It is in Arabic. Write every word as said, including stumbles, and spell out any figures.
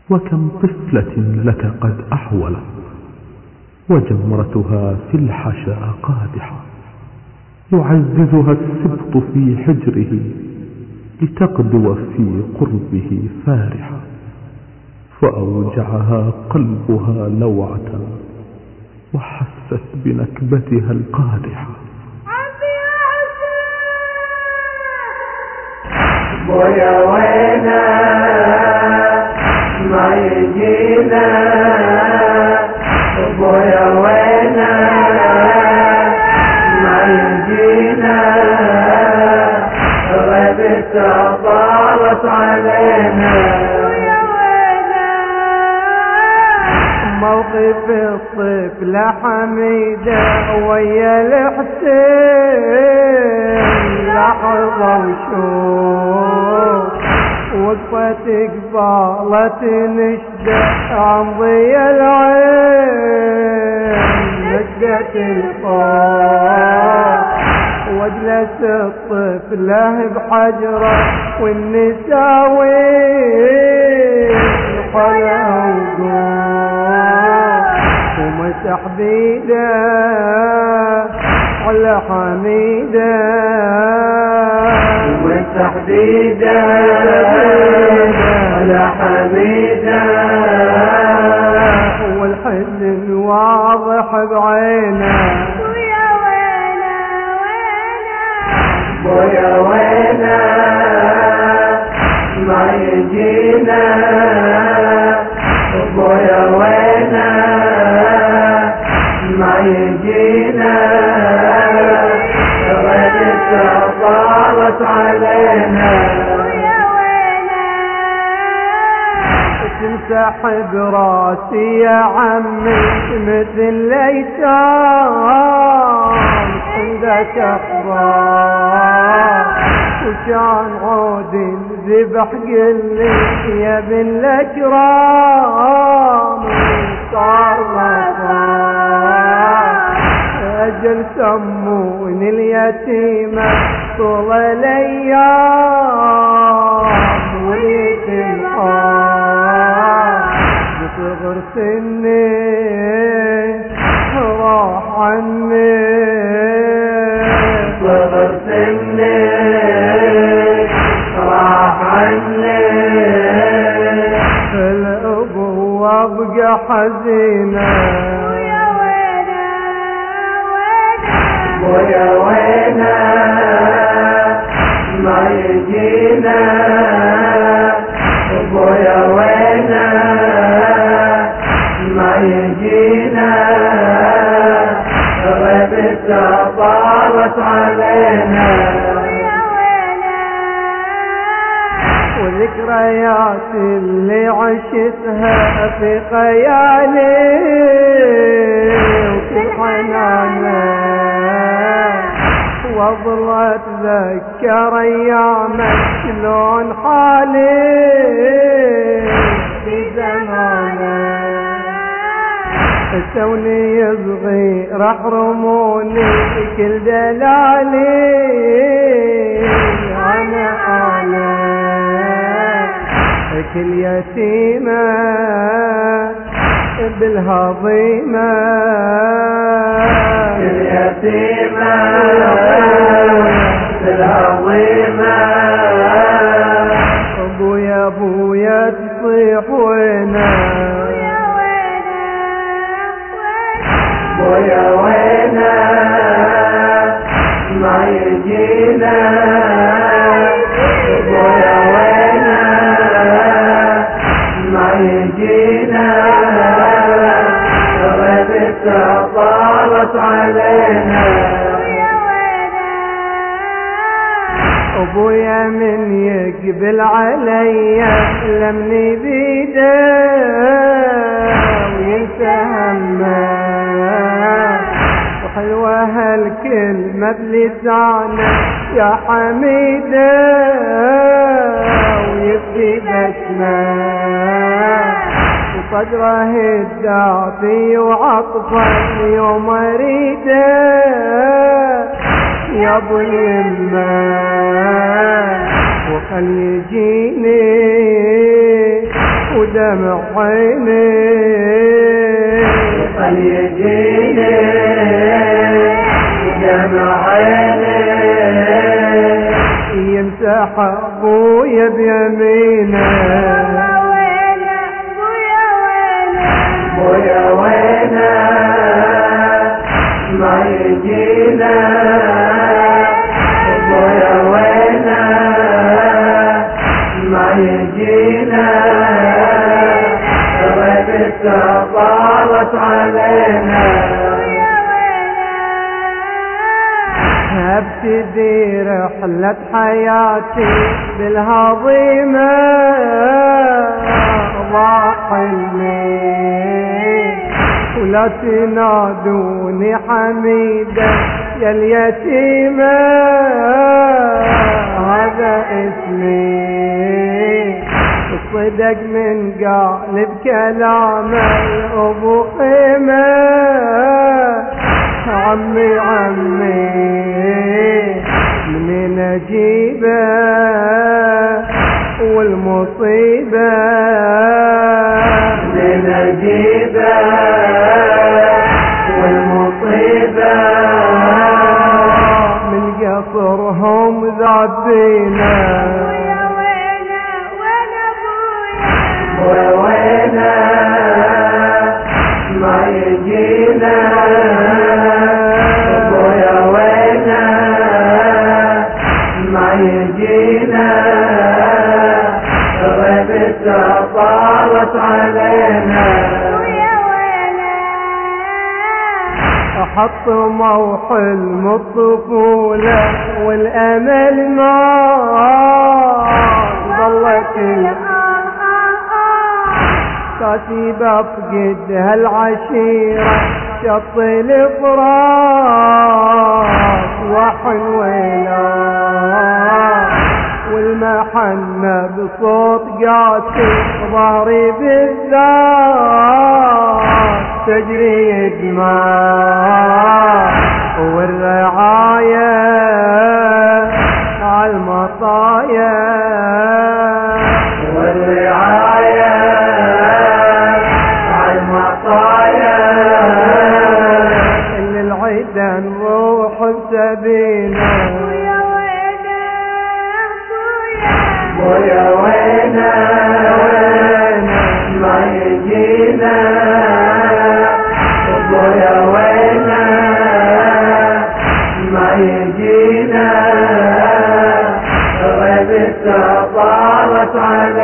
وكم طفلة لك قد أحولت وجمرتها في الحشا قادحة، يعززها السبط في حجره لتغدو في قربه فارحة، فأوجعها قلبها لوعة وحست بنكبتها القادحة. بويا وينا ما يجينا، بويا وينا ما يجينا، غيبت طالت علينا. موقف الطفلة حميدة ويا الحسين لحظة وشوف، وقفت قبالة نشدة عن ضيا العين نشدة الخوف، واجلس الطفلة بحجرة والنساوين حلا وقوف، ومسح بيده على حميده، ومسح بيده على حميده، والحزن واضح بعينه. بويا وينا وينا بويا وينا ما يجينا، بويا وينا ما يجينا، غيبت طالت علينا. تمسح براسي يا عمي مثل الايتام عندك اخبار، وكان عود الذبح قلي يا ابن الاكرام صار مصار، اجل سموني اليتيمة طول الايام، واليتيم بصغر سني راح عني، صغر سني راح عني، الأبوة أبقى حزينة. بويا وينا وينا بويا وينا ما يجينا، بويا وينا ما يجينا، غيبت طالت علينا. وذكريات اللي عشتها في خيالي وفي حناني، واظل اتذكر ايامك شلون حالي في زمانك، توني صغير احرموني كل دلالي، انا انا كل يتيمة بالهضيمة، كل يتيمة بالهضيمة، ابويا ابويا تصيح وينه. بويا وينا ما يجينا، بويا وينا ما يجينا، غيبت طالت علينا. ابويا من يقبل عليا لمني بيده وينسى همه، وحلوة هالكلمة بلسانه يا حميده، ويبكي بسمه، وصدره الدافي وعطفه يوم اريده يا ابو اليمه، وخل يجيني ودمع عيني يجيني ودمع عيني يمسح ابويا بيمينه بويا وينا ما يجينا بويا وينا ما يجينا ربك طالت علينا ابتدي رحلة حياتي بالهضيمة ضاع حلمي ولا تنادوني حميدة يا اليتيمة هذا اسمي الصدق من قالب كلامه الابو قيمة عمي عمي منين اجيبه والمصيبة منين اجيبه والمصيبة من قصرهم ذابينا بويا وينا ما يجينا بويا وينا ما يجينا ربك طالت علينا احط موح حلم الطفولة والامل ما ظلت كاتبة بفقد هالعشيرة شط الفراق وحن ويلا والمحنة بصوت قاسي ظهري بالذات تجري دماء والرعاية عالمطايا والرعاية عالمطايا اللي العيدة نروح بسبيله بويا وينا ما يجينا بويا وينا ما يجينا ربك طالت علينا